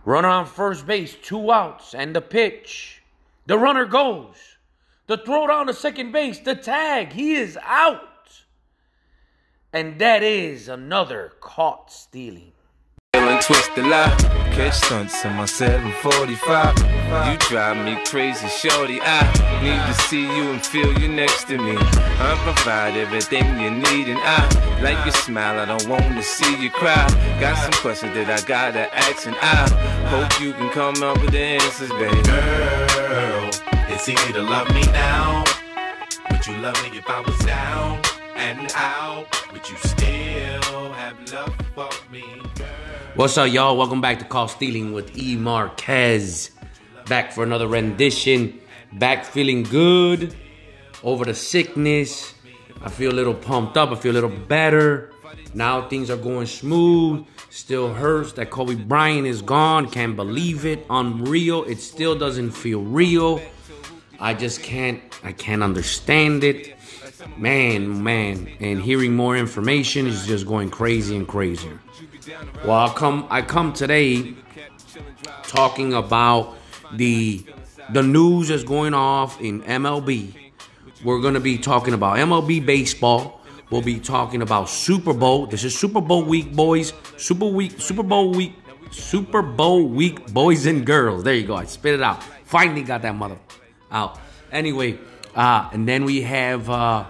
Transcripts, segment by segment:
Runner on first base, 2 outs, and the pitch. The runner goes. The throw down to second base, the tag, he is out. And that is another caught stealing. Twist the lie, catch stunts in my 745. You drive me crazy, shorty. I need to see you and feel you next to me. I provide everything you need, and I like your smile. I don't want to see you cry. Got some questions that I gotta ask, and I hope you can come up with the answers, baby. Girl, it's easy to love me now. Would you love me if I was down and out? Would you still have love for me, girl? What's up, y'all? Welcome back to Caught Stealing with E. Marquez. Back for another rendition. Back feeling good over the sickness. I feel a little pumped up. I feel a little better. Now things are going smooth. Still hurts that Kobe Bryant is gone. Can't believe it. Unreal. It still doesn't feel real. I can't understand it. Man. And hearing more information is just going crazy and crazier. Well, I come today talking about the news that's going off in MLB. We're going to be talking about MLB baseball. We'll be talking about Super Bowl. This is Super Bowl week, boys. Super Bowl week, boys and girls. There you go. I spit it out. Finally got that mother out. Anyway, and then we have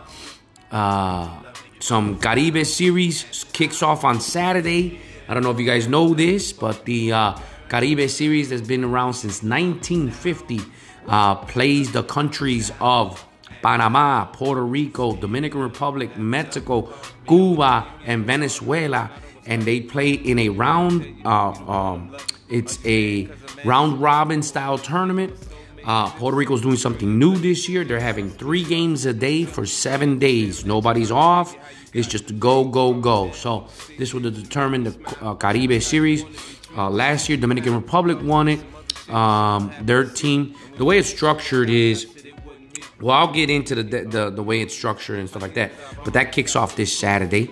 some Caribe series kicks off on Saturday. I don't know if you guys know this, but the Caribe series that's been around since 1950 plays the countries of Panama, Puerto Rico, Dominican Republic, Mexico, Cuba, and Venezuela, and they play in a round. It's a round robin style tournament. Puerto Rico's doing something new this year. They're having 3 games a day for 7 days. Nobody's off. It's just go. So this will determine the Caribe series. Last year, Dominican Republic won it. Their team, the way it's structured is, well, I'll get into the way it's structured and stuff like that. But that kicks off this Saturday.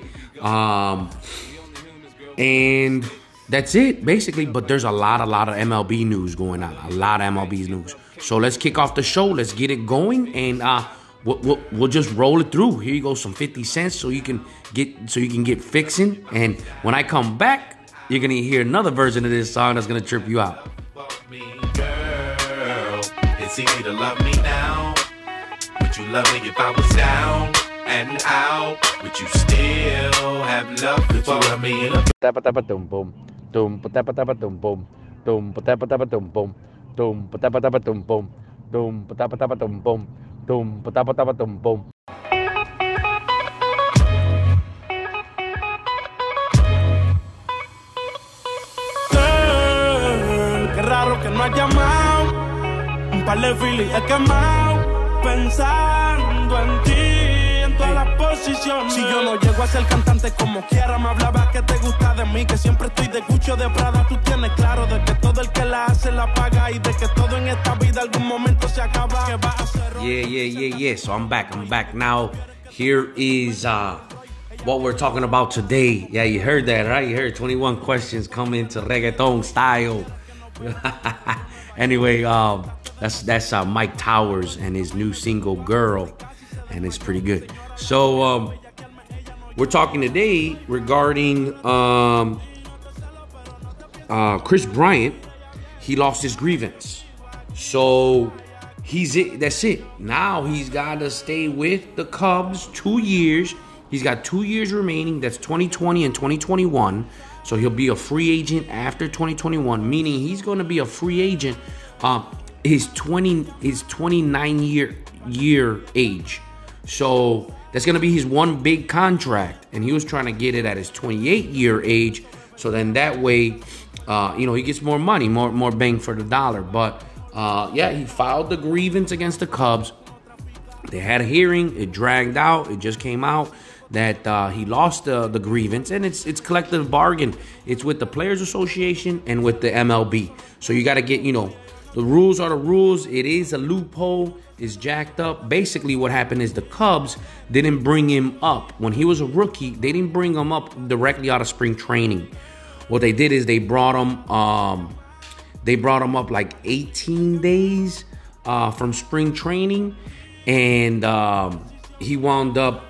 And that's it, basically. But there's a lot of MLB news going on. A lot of MLB news. So let's kick off the show. Let's get it going, and we'll just roll it through. Here you go, some 50 cents, so you can get fixing. And when I come back, you're gonna hear another version of this song that's gonna trip you out. Girl, it's easy to love me now. Would you love me if I was down and out? Would you still have love for me? Qué raro que no has llamado. Un par de filis he quemado. Pensando en ti, en todas las posiciones. Si yo no llego a ser cantante como quiera, me hablaba que te gusta de mí, que siempre estoy de Gucci o de Prada. Tú tienes claro de que todo el que la hace la paga y de que todo en esta vida algún momento se acaba. Que va a ser. Yeah. So I'm back now. Here is what we're talking about today. Yeah, you heard that, right? You heard 21 questions coming to reggaeton style. Anyway, that's Mike Towers and his new single "Girl," and it's pretty good. So we're talking today regarding Chris Bryant. He lost his grievance, so that's it. Now he's got to stay with the Cubs 2 years. He's got 2 years remaining. That's 2020 and 2021. So he'll be a free agent after 2021, meaning he's going to be a free agent his 29 year age. So that's going to be his one big contract, and he was trying to get it at his 28 year age. So then that way, he gets more money, more bang for the dollar. But he filed the grievance against the Cubs. They had a hearing. It dragged out. It just came out that he lost the grievance, and it's collective bargain. It's with the Players Association and with the MLB. So you got to get, the rules are the rules. It is a loophole. It's jacked up. Basically, what happened is the Cubs didn't bring him up. When he was a rookie, they didn't bring him up directly out of spring training. What they did is they brought him They brought him up like 18 days from spring training, and he wound up.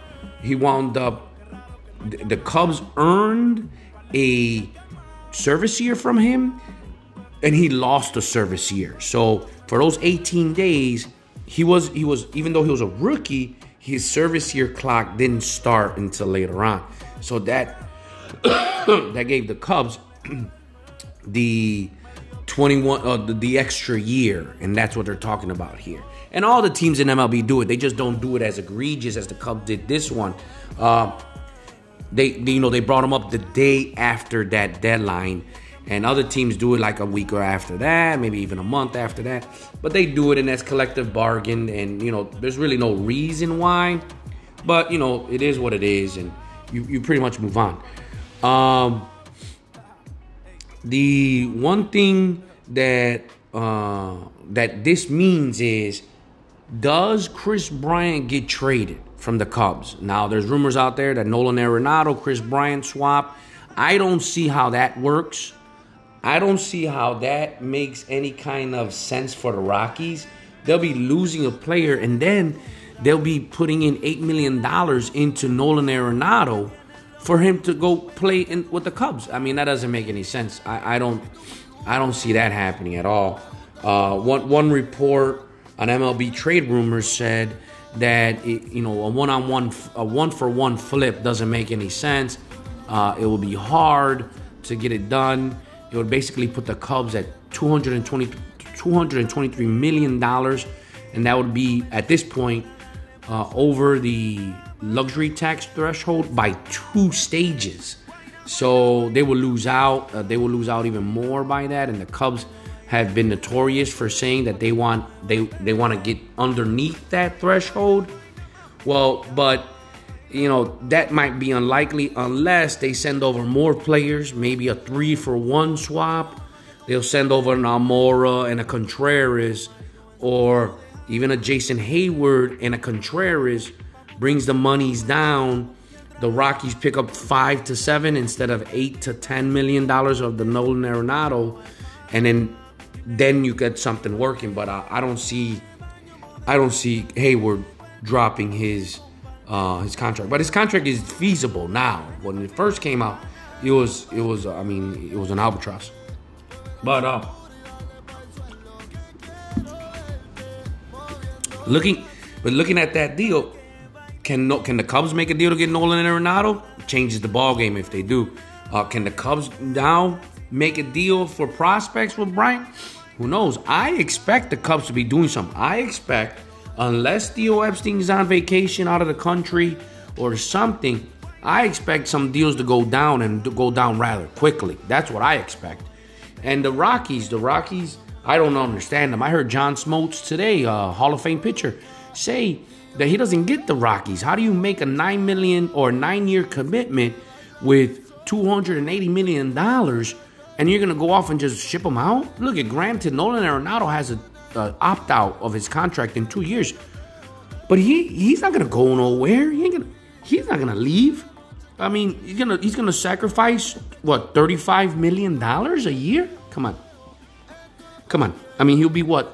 The Cubs earned a service year from him, and he lost a service year. So for those 18 days, he was even though he was a rookie, his service year clock didn't start until later on. So that that gave the Cubs the 21 the extra year, and that's what they're talking about here. And all the teams in MLB do it. They just don't do it as egregious as the Cubs did this one. They brought him up the day after that deadline, and other teams do it like a week or after that, maybe even a month after that. But they do it in this collective bargain, and there's really no reason why. But it is what it is, and you pretty much move on. The one thing that this means is, does Kris Bryant get traded from the Cubs? Now, there's rumors out there that Nolan Arenado, Kris Bryant swap. I don't see how that works. I don't see how that makes any kind of sense for the Rockies. They'll be losing a player, and then they'll be putting in $8 million into Nolan Arenado for him to go play with the Cubs. I mean, that doesn't make any sense. I don't see that happening at all. One report on MLB Trade Rumors said that a one-for-one flip doesn't make any sense. It will be hard to get it done. It would basically put the Cubs at $223 million, and that would be, at this point, over the luxury tax threshold by 2 stages. So they will lose out. They will lose out even more by that, and the Cubs have been notorious for saying that they want to get underneath that threshold. Well, but that might be unlikely unless they send over more players, maybe a 3-for-1 swap. They'll send over an Almora and a Contreras, or even a Jason Hayward and a Contreras, brings the monies down. The Rockies pick up 5 to 7 instead of $8 to $10 million of the Nolan Arenado, and then you get something working. But I don't see Hayward dropping his contract. But his contract is feasible now. When it first came out, it was an albatross. But looking at that deal, can the Cubs make a deal to get Nolan Arenado? Changes the ball game if they do. Can the Cubs now make a deal for prospects with Bryant? Who knows? I expect the Cubs to be doing something. I expect, unless Theo Epstein's on vacation out of the country or something, I expect some deals to go down, and to go down rather quickly. That's what I expect. And the Rockies, I don't understand them. I heard John Smoltz today, Hall of Fame pitcher, say that he doesn't get the Rockies. How do you make a $9 million or 9-year commitment with $280 million, and you're going to go off and just ship them out? Look, granted, Nolan Arenado has an opt-out of his contract in 2 years, but he's not going to go nowhere. He's not going to leave. I mean, he's gonna sacrifice, what, $35 million a year? Come on. I mean, he'll be what,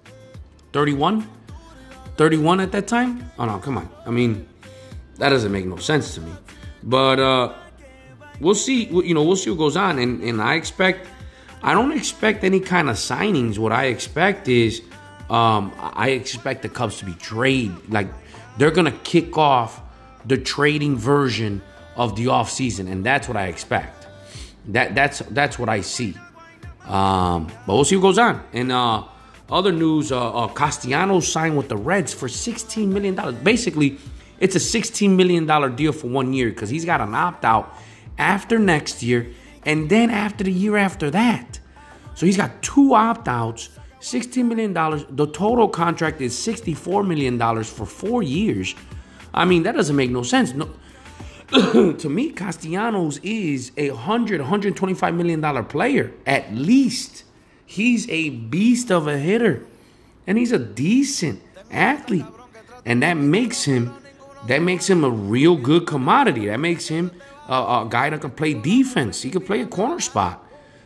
31 at that time? Oh no, come on. I mean, that doesn't make no sense to me. But we'll see. We'll see what goes on. And I don't expect any kind of signings. What I expect is, I expect the Cubs to be traded. Like, they're gonna kick off the trading version of the offseason, and that's what I expect. That's what I see. But we'll see what goes on. And other news, Castellanos signed with the Reds for $16 million. Basically, it's a $16 million deal for 1 year, because he's got an opt-out after next year, and then after the year after that. So he's got 2 opt-outs, $16 million. The total contract is $64 million for 4 years. I mean, that doesn't make no sense. No. To me, Castellanos is a $125 million player, at least. He's a beast of a hitter, and he's a decent athlete, and that makes him a real good commodity. That makes him a guy that can play defense. He can play a corner spot.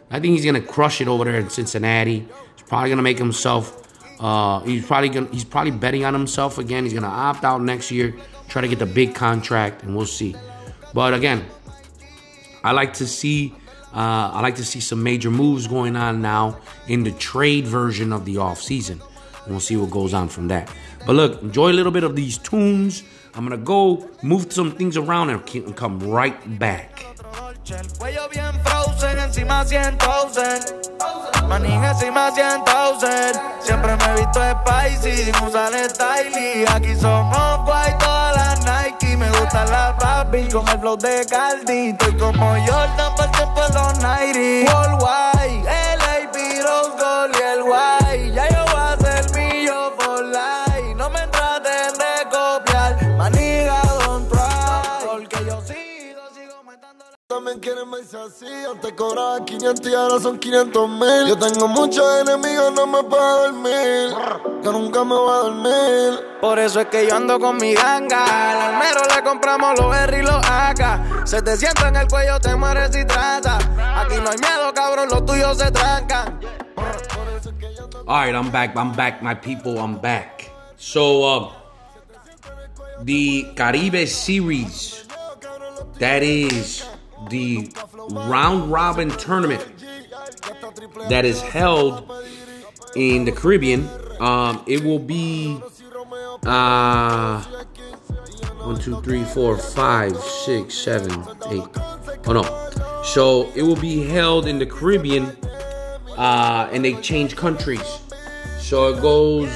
I think he's gonna crush it over there in Cincinnati. He's probably gonna make himself. He's probably betting on himself again. He's gonna opt out next year, try to get the big contract, and we'll see. But again, I like to see some major moves going on now in the trade version of the offseason. And we'll see what goes on from that. But look, enjoy a little bit of these tunes. I'm going to go move some things around and come right back. Cuello bien frozen, encima 100,000. Manín encima 100,000. Siempre me he visto spicy, sin usar styling. Aquí somos guay, todas las Nike. Me gustan las Barbie con el flow de Cardi. Estoy como Jordan por el tiempo de los 90. Worldwide, LA, Rose Gold y el guay. Ya yo voy a ser mío for life. No me traten de copiar, maniga, don't try. Porque yo sigo aumentando la... También quieren verse así, antes cobraba 500 y ahora son 500,000. Yo tengo muchos enemigos, no me puedo dormir. Yo nunca me voy a dormir. Por eso es que yo ando con mi ganga. Al almero le compramos los R y los AK. Se te sienta en el cuello, te mueres y traza. Aquí no hay miedo, cabrón, los tuyos se trancan. All right, I'm back, my people, I'm back. So, the Caribe Series, that is the round robin tournament that is held in the Caribbean. It will be 1, 2, 3, 4, 5, 6, 7, 8. Oh no. So it will be held in the Caribbean, and they change countries. So it goes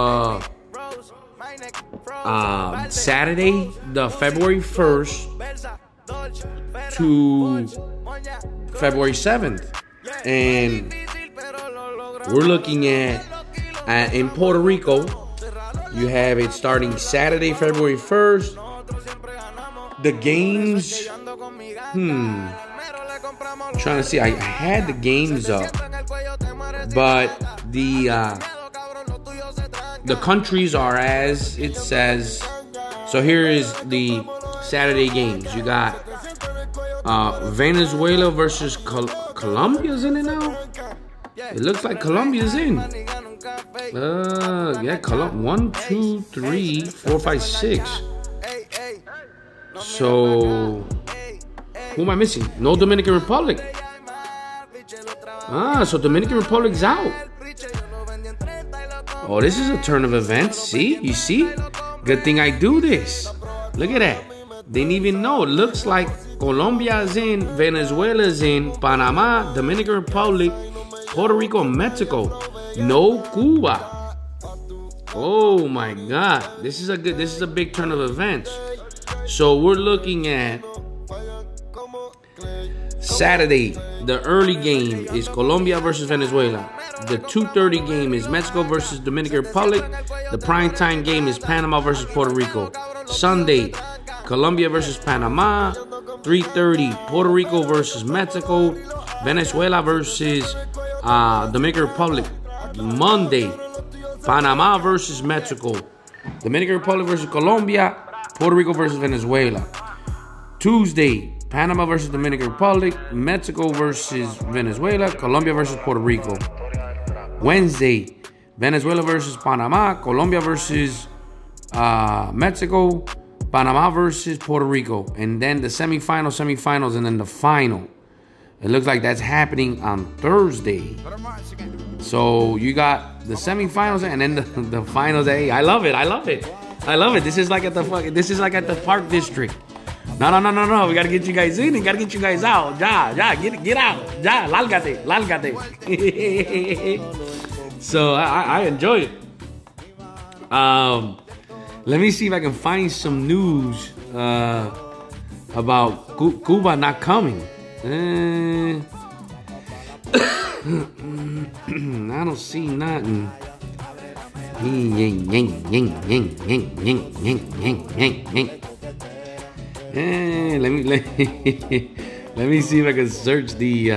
Saturday, the February 1st to February 7th. And we're looking at in Puerto Rico, you have it starting Saturday, February 1st. The games, I'm trying to see. I had the games up, but the countries are as it says. So here is the Saturday games. You got Venezuela versus Colombia's in it now. It looks like Colombia's in. Yeah, 1, 2, 3, 4, 5, 6. So who am I missing? No Dominican Republic. So Dominican Republic's out. Oh, this is a turn of events. See? You see? Good thing I do this. Look at that. Didn't even know. It looks like Colombia's in, Venezuela's in, Panama, Dominican Republic, Puerto Rico, Mexico. No Cuba. Oh my God. This is a big turn of events. So we're looking at Saturday. The early game is Colombia versus Venezuela. The 2:30 game is Mexico versus Dominican Republic. The primetime game is Panama versus Puerto Rico. Sunday, Colombia versus Panama. 3:30, Puerto Rico versus Mexico. Venezuela versus Dominican Republic. Monday, Panama versus Mexico. Dominican Republic versus Colombia. Puerto Rico versus Venezuela. Tuesday, Panama versus Dominican Republic. Mexico versus Venezuela. Colombia versus Puerto Rico. Wednesday, Venezuela versus Panama. Colombia versus Mexico. Panama versus Puerto Rico. And then the semifinals, and then the final. It looks like that's happening on Thursday. So you got the semifinals and then the finals. Hey, I love it. This is like at the Park District. No. We gotta get you guys in and gotta get you guys out. Get out. Lárgate. So I enjoy it. Let me see if I can find some news about Cuba not coming. I don't see nothing. Let me see if I can search the.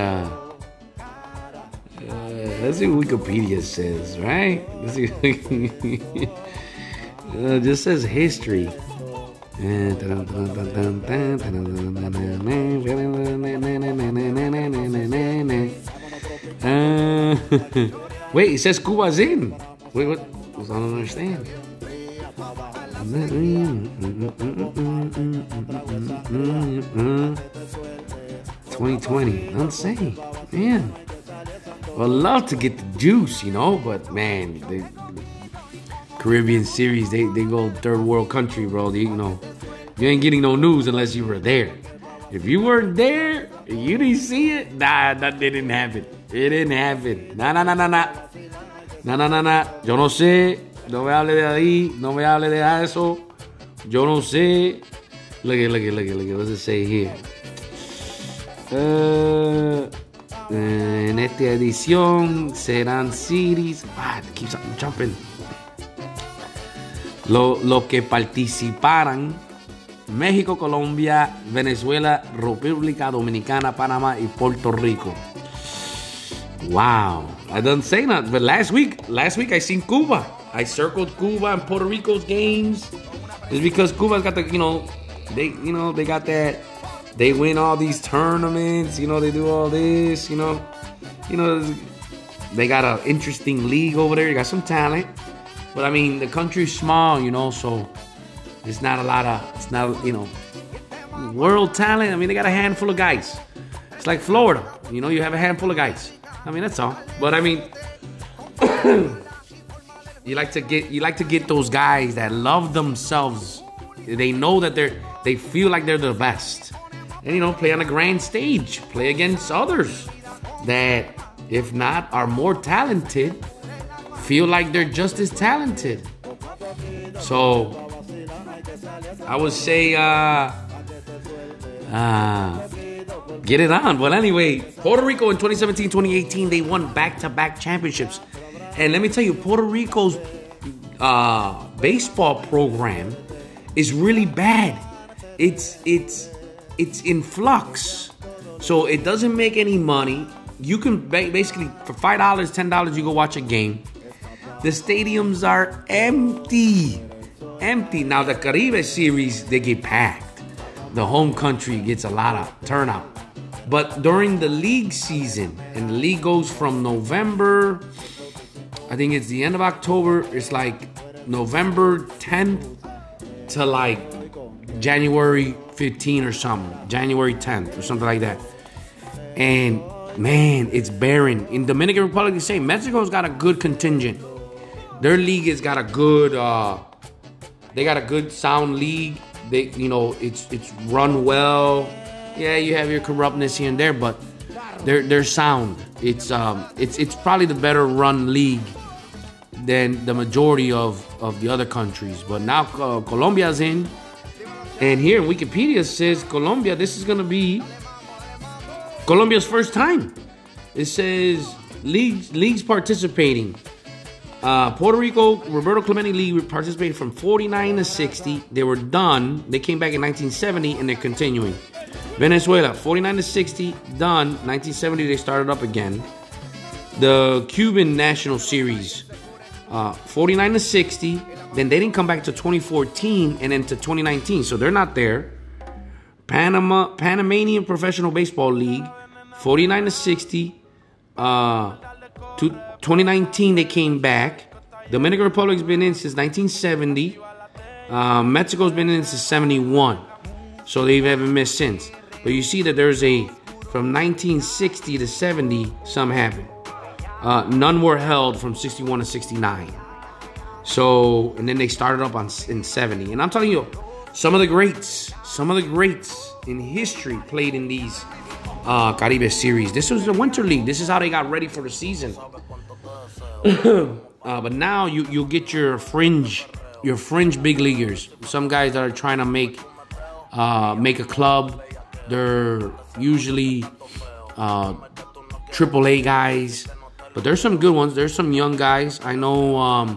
Let's see what Wikipedia says, right? Let's see. It just says history. Wait, it says Cuba's in. Wait, what? I don't understand. 2020. I'm saying, man. I'd love to get the juice, but man, the Caribbean series, they go third world country, bro. You ain't getting no news unless you were there. If you weren't there, you didn't see it, that didn't happen. It didn't happen. Nah. Yo no sé. No me hable de ahí. No me hable de eso. Yo no sé. Look at. What's it say here? En esta edición serán series. It keeps jumping. Lo que participarán México, Colombia, Venezuela, República Dominicana, Panamá y Puerto Rico. Wow. I didn't say that, but last week I seen Cuba. I circled Cuba and Puerto Rico's games. It's because Cuba's got the, they got that. They win all these tournaments, they do all this, they got an interesting league over there. You got some talent. But I mean, the country's small, so it's not, world talent. I mean, they got a handful of guys. It's like Florida, you have a handful of guys. I mean, that's all. But I mean, you like to get those guys that love themselves. They know that they feel like they're the best. And, play on a grand stage. Play against others that, if not, are more talented, feel like they're just as talented. So, I would say, get it on. Well, anyway, Puerto Rico in 2017, 2018, they won back-to-back championships. And let me tell you, Puerto Rico's baseball program is really bad. It's in flux. So it doesn't make any money. You can basically, for $5, $10, you go watch a game. The stadiums are empty. Now, the Caribe series, they get packed. The home country gets a lot of turnout. But during the league season, and the league goes from November, I think it's the end of October, it's like November 10th to like January 15 or something, January 10th or something like that. And man, it's barren. In Dominican Republic, the same. Mexico's got a good contingent. Their league has got a good, they got a good sound league. They, it's run well. Yeah, you have your corruptness here and there, but they're sound. It's probably the better run league than the majority of the other countries. But now Colombia's in. And here, Wikipedia says Colombia, this is going to be Colombia's first time. It says leagues participating. Puerto Rico, Roberto Clemente League participated from 49 to 60. They were done. They came back in 1970, and they're continuing. Venezuela, 49 to 60, done. 1970, they started up again. The Cuban National Series, 49 to 60. Then they didn't come back to 2014 and then to 2019. So they're not there. Panamanian Professional Baseball League, 49 to 60. To 2019, they came back. Dominican Republic's been in since 1970. Mexico's been in since 71. So they haven't missed since. But you see that there's from 1960 to 70, some happened. None were held from 61 to 69. So, and then they started up in 70. And I'm telling you, some of the greats in history played in these Caribe series. This was the Winter League. This is how they got ready for the season. But now you'll get your fringe big leaguers. Some guys that are trying to make a club. They're usually AAA guys. But there's some good ones. There's some young guys. I know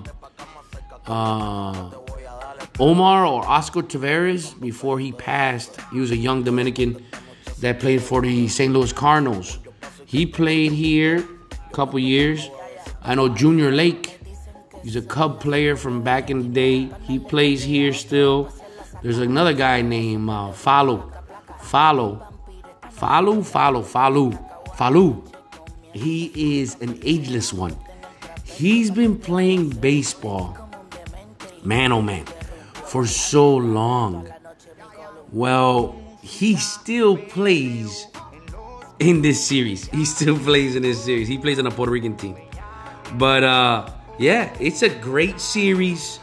Omar or Oscar Taveras, before he passed, he was a young Dominican that played for the St. Louis Cardinals. He played here a couple years. I know Junior Lake. He's a Cub player from back in the day. He plays here still. There's another guy named Falu. he is an ageless one. He's been playing baseball, man oh man, for so long. Well, he still plays in this series. He still plays in this series. He plays on a Puerto Rican team. But yeah, it's a great series.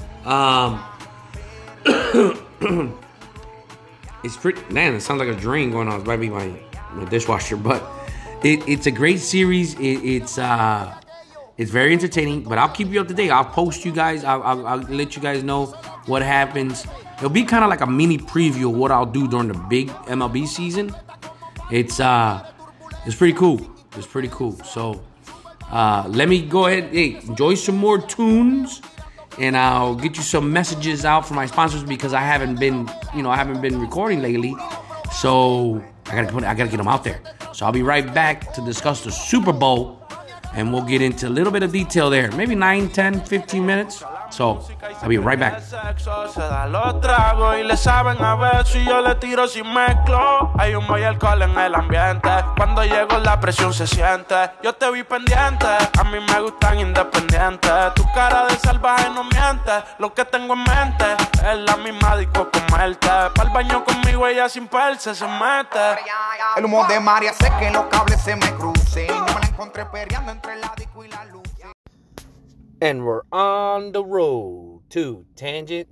It's pretty. Man, it sounds like a drain going on. It might be my dishwasher, but it's a great series. It's very entertaining. But I'll keep you up to date. I'll post you guys. I'll let you guys know what happens. It'll be kind of like a mini preview of what I'll do during the big MLB season. It's pretty cool. It's pretty cool. So let me go ahead. Hey, enjoy some more tunes. And I'll get you some messages out for my sponsors because I haven't been recording lately. So I gotta get them out there. So I'll be right back to discuss the Super Bowl, and we'll get into a little bit of detail there. Maybe 9, 10, 15 minutes. So I'll be right back. Se da los tragos y le saben a ver si yo le tiro si mezclo. Hay humo y alcohol en el ambiente. Cuando llego la presión se siente. Yo te vi pendiente, a mí me gustan independientes. Tu cara de salvaje no miente. Lo que tengo en mente es la misma disco comerte. Pa'l baño conmigo ella sin perse se mete. El humo de María hace que los cables se me crucen. No me la encontré peleando entre la disco y la luz. And we're on the road to Tangent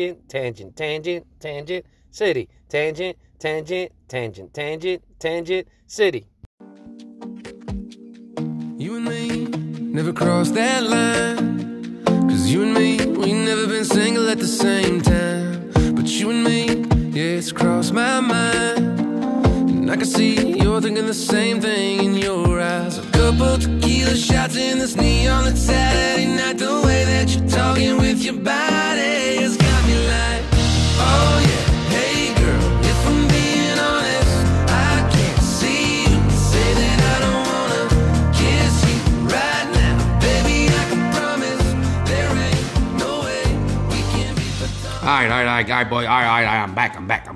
City. Tangent City. You and me never crossed that line. 'Cause you and me, we never been single at the same time. But you and me, yeah, it's crossed my mind. And I can see you're thinking the same thing in your eyes. A couple tequila shots in this neon lit Saturday night. The way that you're talking with your body has got me like, oh yeah, hey girl, if I'm being honest, I can't see you say that I don't wanna kiss you right now. Baby, I can promise there ain't no way we can be platonic. All right, guy boy. All right, I'm back.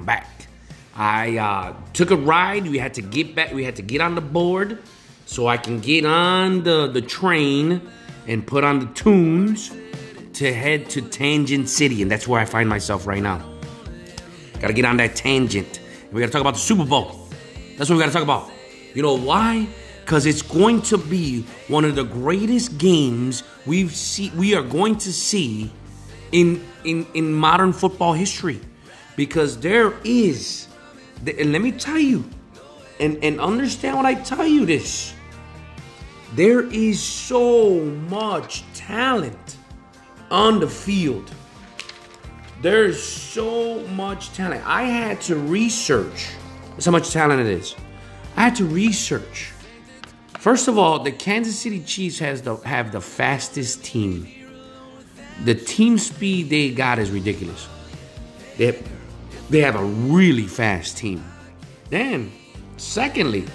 I took a ride. We had to get back. We had to get on the board so I can get on the train and put on the tunes to head to Tangent City. And that's where I find myself right now. Got to get on that tangent. We got to talk about the Super Bowl. That's what we got to talk about. You know why? Because it's going to be one of the greatest games we are going to see in modern football history. Because there is... And let me tell you, and understand when I tell you this, there is so much talent on the field. There's so much talent. I had to research. That's how much talent it is. I had to research. First of all, the Kansas City Chiefs have the fastest team. The team speed they got is ridiculous. They have a really fast team. Then, secondly,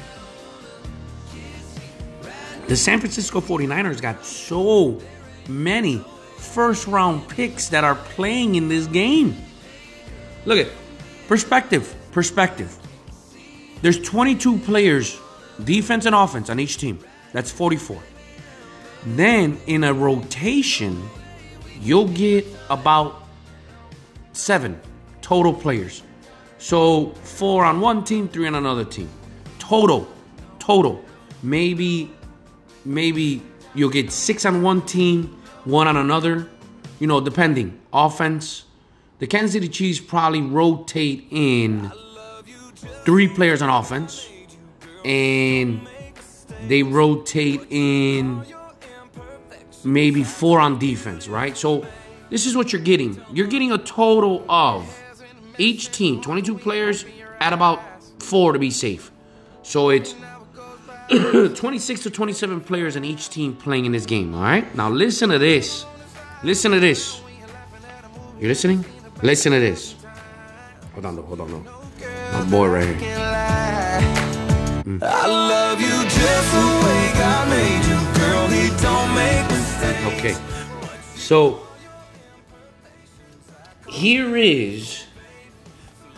the San Francisco 49ers got so many first-round picks that are playing in this game. Look at perspective. There's 22 players, defense and offense, on each team. That's 44. Then, in a rotation, you'll get about 7 total players. So 4 on one team, 3 on another team. Total. Maybe you'll get 6 on one team, 1 on another. You know, depending. Offense. The Kansas City Chiefs probably rotate in 3 players on offense. And they rotate in maybe 4 on defense, right? So this is what you're getting. You're getting a total of each team, 22 players, at about 4 to be safe. So it's 26 to 27 players in each team playing in this game, all right? Now listen to this. You listening? Listen to this. Hold on, no. My boy right here. I love you just the way God made you, girl. He don't make mistakes. Okay. So here is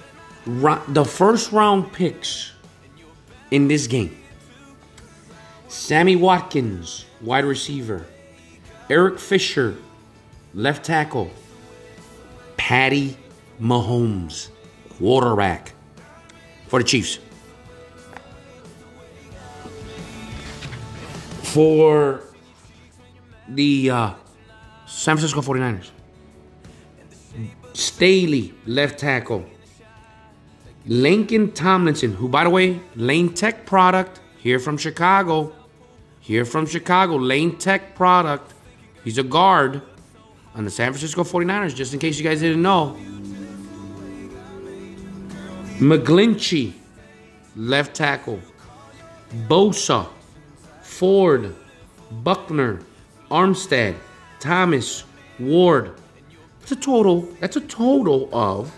the first round picks in this game. Sammy Watkins, wide receiver. Eric Fisher, left tackle. Patty Mahomes, quarterback for the Chiefs. For the San Francisco 49ers, Staley, left tackle. Lincoln Tomlinson, who, by the way, Lane Tech product, here from Chicago. Lane Tech product. He's a guard on the San Francisco 49ers, just in case you guys didn't know. McGlinchey, left tackle. Bosa, Ford, Buckner, Armstead, Thomas, Ward. That's a total of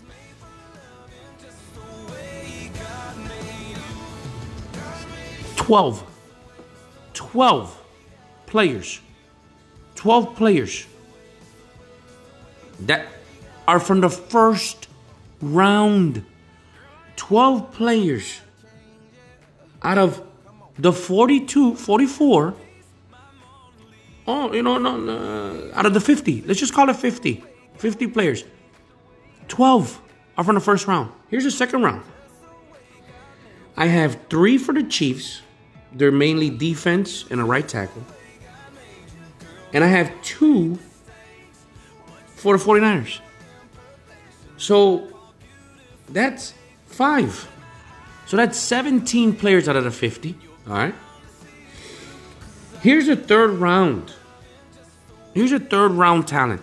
12 players. 12 players that are from the first round. 12 players out of the 44. Out of the 50. Let's just call it 50. 50 players. 12 are from the first round. Here's the second round. I have 3 for the Chiefs. They're mainly defense and a right tackle. And I have 2 for the 49ers. So that's 5. So that's 17 players out of the 50. All right. Here's a third round. Here's a third round talent.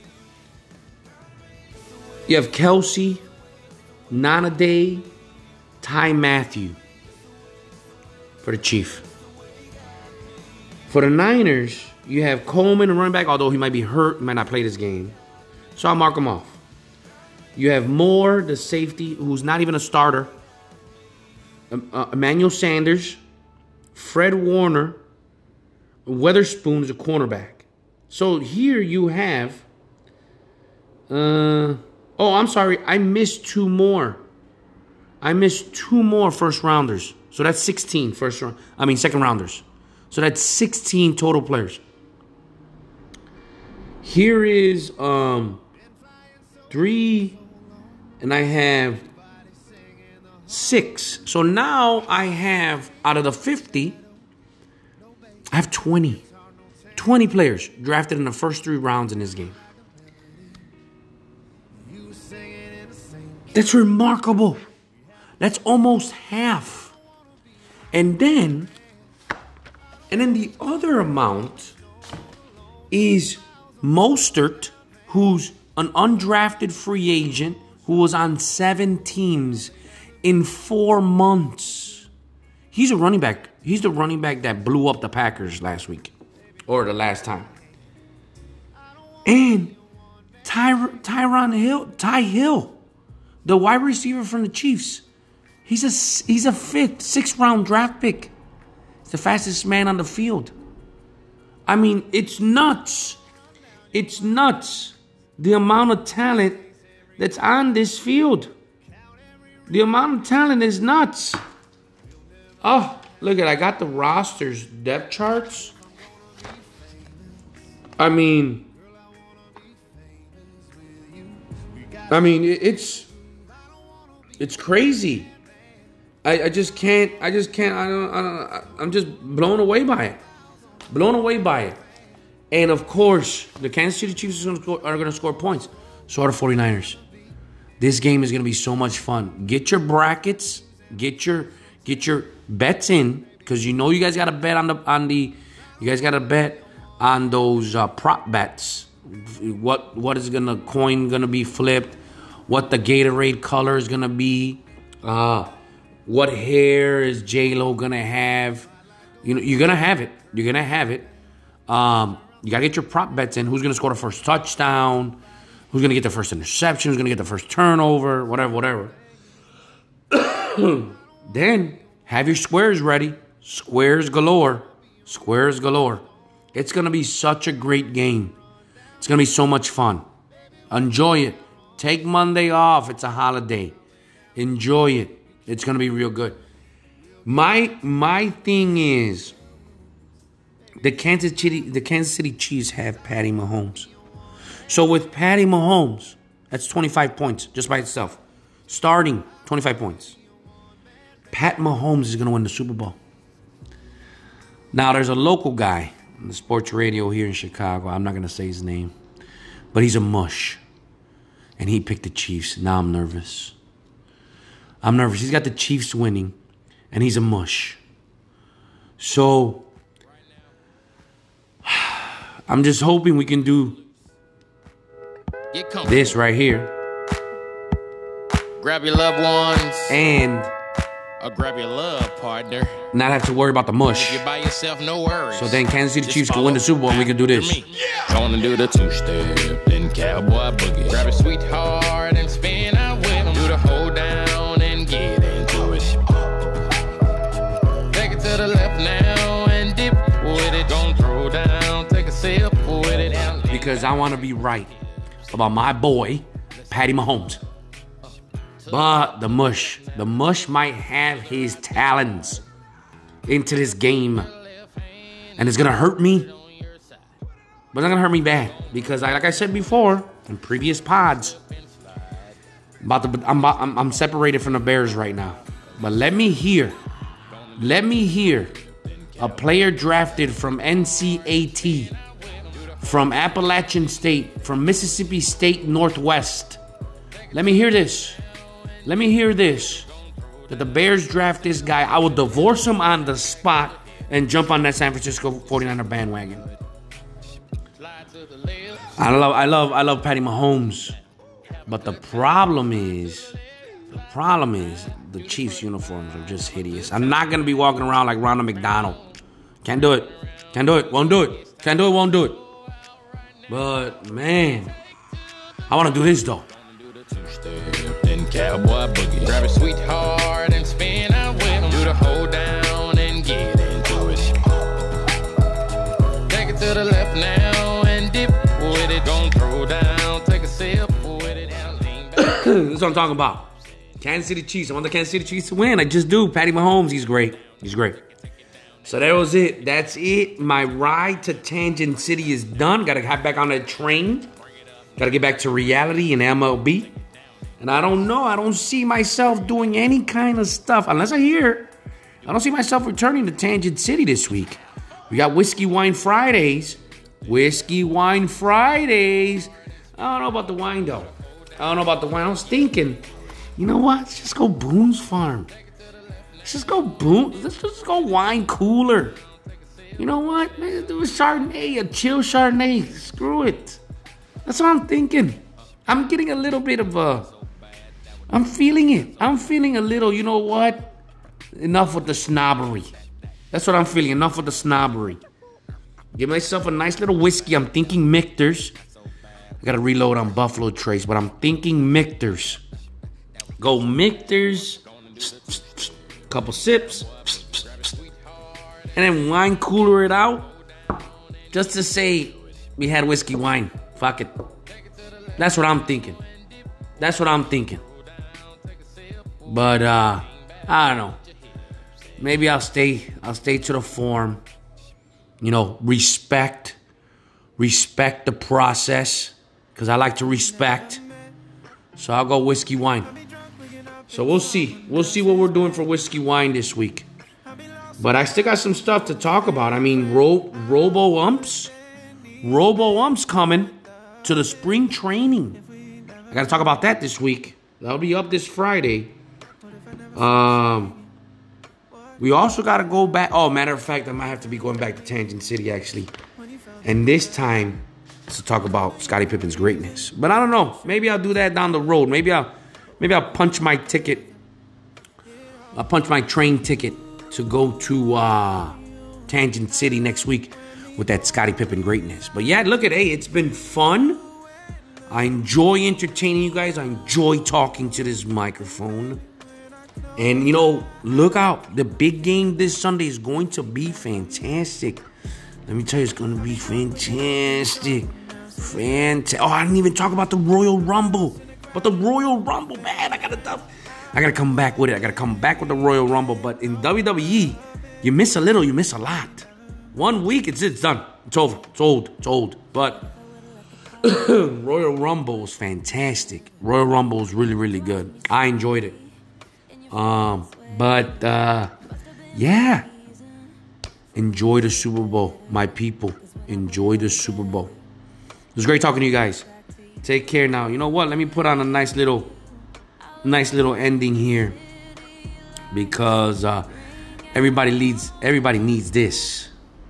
You have Kelsey, Nanaday, Ty Matthew for the Chief. For the Niners, you have Coleman, a running back, although he might be hurt, he might not play this game. So I'll mark him off. You have Moore, the safety, who's not even a starter. Emmanuel Sanders, Fred Warner, Weatherspoon is a cornerback. So here you have... I'm sorry. I missed 2 more. I missed 2 more first rounders. So that's 16 second rounders. So that's 16 total players. Here is 3, and I have 6. So now I have, out of the 50, I have 20. 20 players drafted in the first 3 rounds in this game. That's remarkable. That's almost half. And then the other amount is Mostert, who's an undrafted free agent who was on 7 teams in 4 months. He's a running back. He's the running back that blew up the Packers last week. Or the last time. And Ty Hill, the wide receiver from the Chiefs. He's a 5th, 6th round draft pick. He's the fastest man on the field. I mean, it's nuts. It's nuts. The amount of talent that's on this field. The amount of talent is nuts. Oh, look at, I got the rosters, depth charts. I mean, it's crazy. I just can't. I'm just blown away by it. And of course, the Kansas City Chiefs are going to score points. So are the 49ers. This game is going to be so much fun. Get your brackets. Get your bets in, because you know you guys got to bet you guys got to bet on those prop bets. What is coin gonna be flipped? What the Gatorade color is gonna be? What hair is J-Lo gonna have? You know, you're gonna have it. You gotta get your prop bets in. Who's gonna score the first touchdown? Who's gonna get the first interception? Who's gonna get the first turnover? Whatever. Then have your squares ready. Squares galore. It's going to be such a great game. It's going to be so much fun. Enjoy it. Take Monday off. It's a holiday. Enjoy it. It's going to be real good. My thing is, the Kansas City Chiefs have Patty Mahomes. So with Patty Mahomes, that's 25 points just by itself. Starting 25 points. Pat Mahomes is going to win the Super Bowl. Now, there's a local guy on the sports radio here in Chicago. I'm not going to say his name. But he's a mush. And he picked the Chiefs. Now I'm nervous. He's got the Chiefs winning. And he's a mush. So, I'm just hoping we can do this right here. Grab your loved ones. And or grab your love partner. Not have to worry about the mush. If you're by yourself, no worries. So then Kansas City Chiefs can win the Super Bowl and we can do this. Gonna do the two-step, then cowboy boogie. Grab a sweetheart and spin out with him. Do the hold down and get into it. Take it to the left now and dip with it. Don't throw down, take a sip with it. Because I want to be right about my boy, Patty Mahomes. But the mush might have his talons into this game. And it's going to hurt me. But it's not going to hurt me bad. Because like I said before, in previous pods, I'm separated from the Bears right now. But let me hear a player drafted from NCAT, from Appalachian State, from Mississippi State Northwest. Let me hear this. That the Bears draft this guy. I will divorce him on the spot and jump on that San Francisco 49er bandwagon. I love Patty Mahomes. But the problem is the Chiefs uniforms are just hideous. I'm not going to be walking around like Ronald McDonald. Can't do it. Won't do it. But, man, I want to do this, though. Then cowboy boogie. Grab a sweetheart and spin out with him. Do the hold down and get into it. Take it to the left now and dip with it. Don't throw down, take a sip with it. That's what I'm talking about. Kansas City Chiefs. I want the Kansas City Chiefs to win. I just do. Patty Mahomes, he's great. So that was it. That's it. My ride to Tangent City is done. Got to hop back on that train. Got to get back to reality and MLB. And I don't know. I don't see myself doing any kind of stuff. Unless I hear. I don't see myself returning to Tangent City this week. We got Whiskey Wine Fridays. I don't know about the wine, though. I was thinking, you know what? Let's just go Boone's Farm. Let's just go wine cooler. You know what? Let's do a Chardonnay, a chill Chardonnay. Screw it. That's what I'm thinking. I'm getting a little bit of I'm feeling it. I'm feeling a little, you know what? Enough with the snobbery. That's what I'm feeling. Enough with the snobbery. Give myself a nice little whiskey. I'm thinking Michter's. I got to reload on Buffalo Trace, but I'm thinking Michter's. Go Michter's. Couple sips. And then wine cooler it out. Just to say we had whiskey wine. Fuck it. That's what I'm thinking. But I don't know. Maybe I'll stay to the form. You know, respect the process, because I like to respect. So I'll go whiskey wine. So we'll see what we're doing for whiskey wine this week. But I still got some stuff to talk about. I mean, Robo-Umps coming to the spring training. I got to talk about that this week. That'll be up this Friday. We also got to go back. Oh, matter of fact, I might have to be going back to Tangent City, actually. And this time, to talk about Scottie Pippen's greatness. But I don't know. Maybe I'll do that down the road. Maybe I'll punch my ticket. I'll punch my train ticket to go to Tangent City next week with that Scottie Pippen greatness. But yeah, look it's been fun. I enjoy entertaining you guys. I enjoy talking to this microphone. And, you know, look out. The big game this Sunday is going to be fantastic. Let me tell you, it's going to be fantastic. Oh, I didn't even talk about the Royal Rumble. But the Royal Rumble, man, I gotta come back with it. I gotta come back with the Royal Rumble. But in WWE, you miss a little, you miss a lot. 1 week, it's done. It's over. It's old. But Royal Rumble was fantastic. Royal Rumble was really, really good. I enjoyed it. Yeah. Enjoy the Super Bowl, my people. Enjoy the Super Bowl. It was great talking to you guys. Take care now. You know what? Let me put on a nice little ending here, because everybody needs this.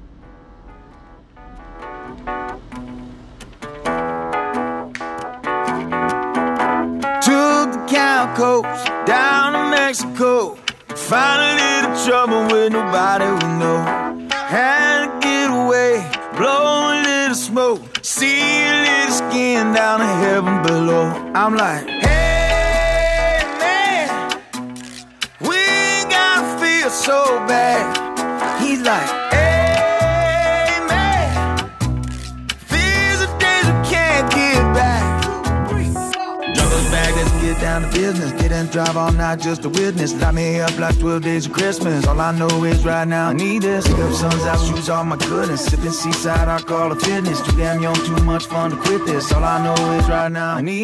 Took the Cow Coast down to Mexico. Found a little trouble with nobody we know. Had to get away, blow a little smoke, see a little skin down in heaven below. I'm like, hey man, we ain't gotta feel so bad. He's like, hey man, these are days we can't get back. Jumbo's back, let's get down to business. Get and drive all night just to witness. Light me up like 12 days of Christmas. All I know is right now I need this. Pick up sun's out, shoes off, my goodness. Sipping seaside, I call it fitness. Too damn young, too much fun to quit this. All I know is right now I need